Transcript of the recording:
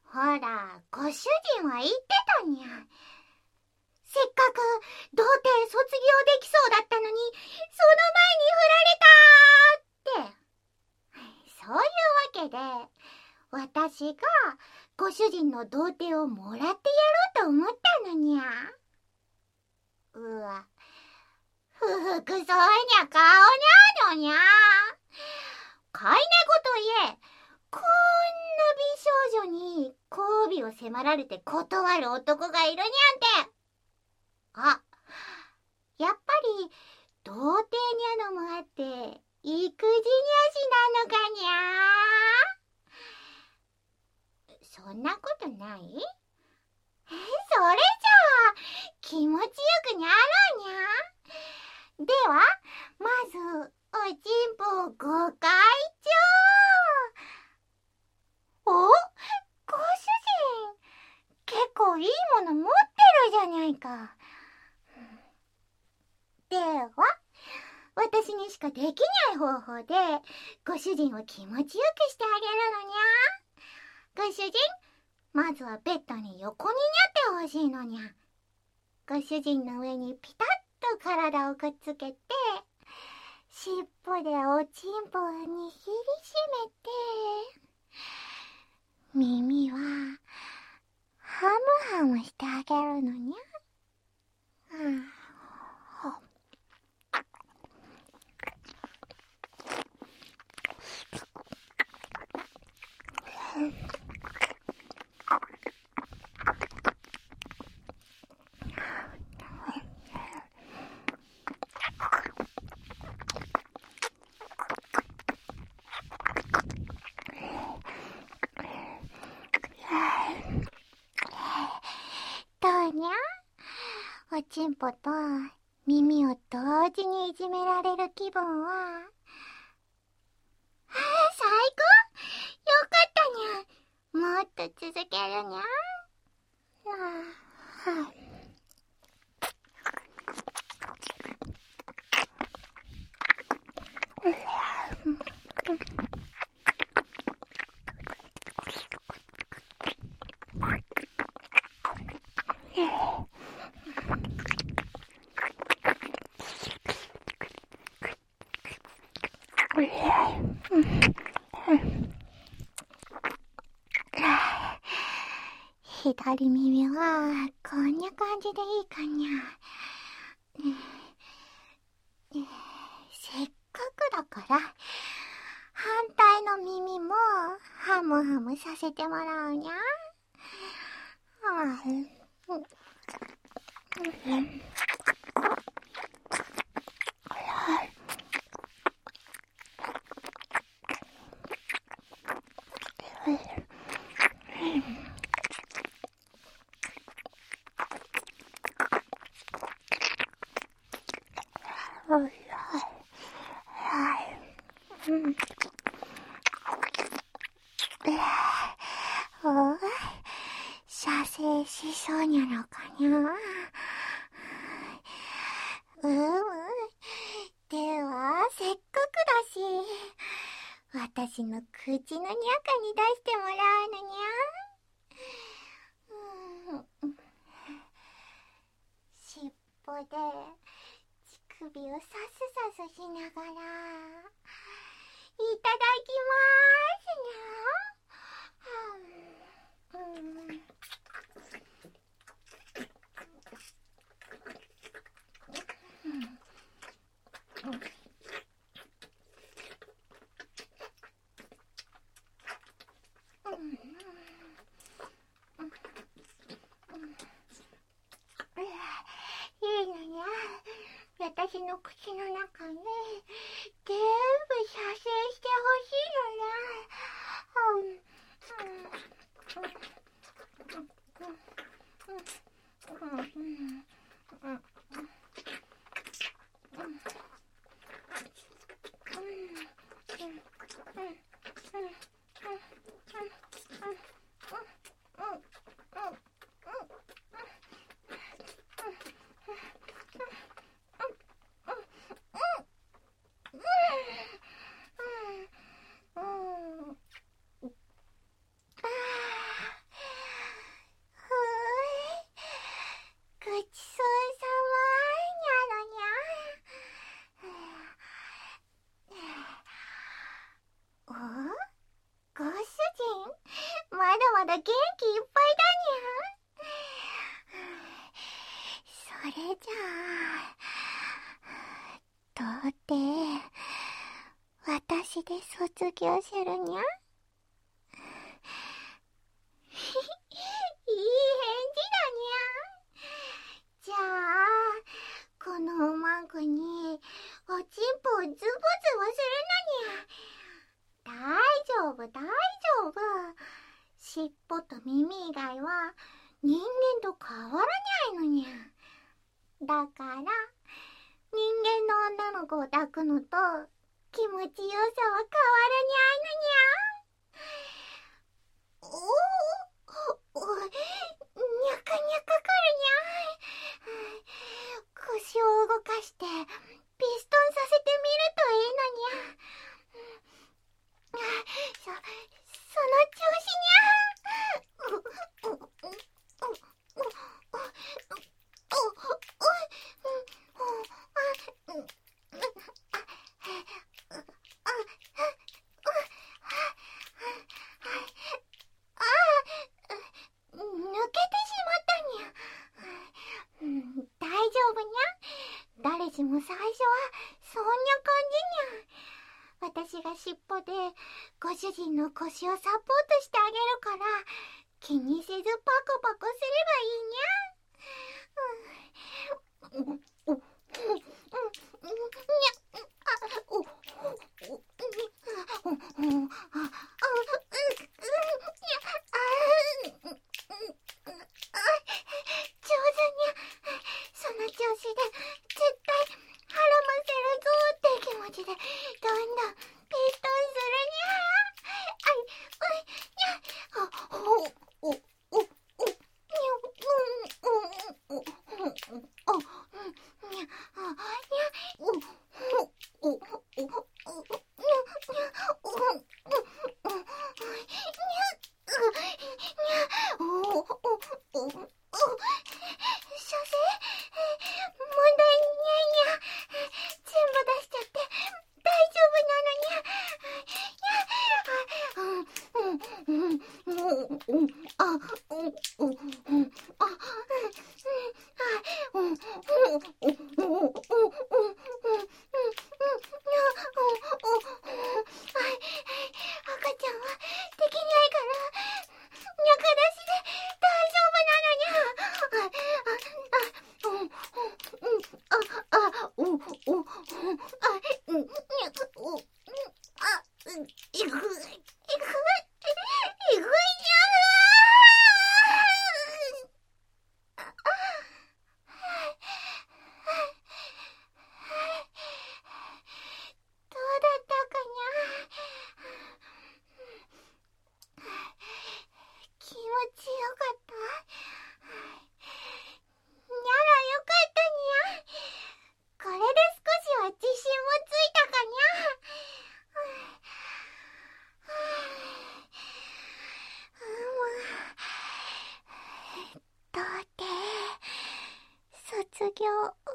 ほら、ご主人は言ってたにゃ。せっかく童貞卒業できそうだったのに、その前に振られたって。そういうわけで、私がご主人の童貞をもらってやろうと思ったのにゃ。うわ、不服そうにゃ顔なのにゃ。飼い猫といえ、こんな美少女に交尾を迫られて断る男がいるにゃんて。あ、やっぱり童貞にゃのもあって育児にゃしなのかにゃ。そんなことない？それじゃあ気持ちよくにゃろうにゃ。ではまずおちんぽをご開帳。お、ご主人、結構いいもの持ってるじゃないか。では、私にしかできない方法でご主人を気持ちよくしてあげるのにゃ。ご主人、まずはベッドに横ににゃってほしいのにゃ。ご主人の上にピタッと体をくっつけて、尻尾でおちんぽを握りしめて、耳はハムハムしてあげるのにゃ。どうにゃ？おちんぽと耳を同時にいじめられる気分は、最高！よかったにゃ。もっと続けるにゃ。左耳はこんな感じでいいかにゃ。せっかくだから反対の耳もハムハムさせてもらうにゃ。射精しそうにゃのかにゃ。ではせっかくだし、私の口のにゃかに出してもらうのにゃ。尻尾で乳首をサスサスしながら、いただきますにゃ。いいのにゃ。私の口の中に全部射精してほしいのにゃ。 ご主人、まだまだ元気いっぱいだにゃ。それじゃあ、どうって私で卒業するにゃ。いい返事だにゃ。じゃあ、このおまんこにおちんぽをズボズボするのにゃ。大丈夫、大丈夫。尻尾と耳以外は人間と変わらないのにゃ。だから、人間の女の子を抱くのと気持ちよさは変わらにゃいのにゃ。おにゃかにゃかかるにゃ。腰を動かしてピストンさせてみるといいのにゃ。その調子にゃ。抜けてしまったにゃ。大丈夫にゃ。誰しも最初はそんな感じにゃ。私が尻尾でご主人の腰をサポートしてあげるから、気にせずパコパコすればいいにゃ。上手にゃ。その調子で絶対腹ませるぞって気持ちでどんどんピストンするにゃ。所詮問題にゃいにゃ。全部出しちゃって大丈夫なのにゃ。赤ちゃんはできないからにゃか出しで大丈夫なのにゃ。どうだったかにゃ。気持ちよかった。にゃらよかったにゃ。これで少しは自信もついたかにゃ。どうて卒業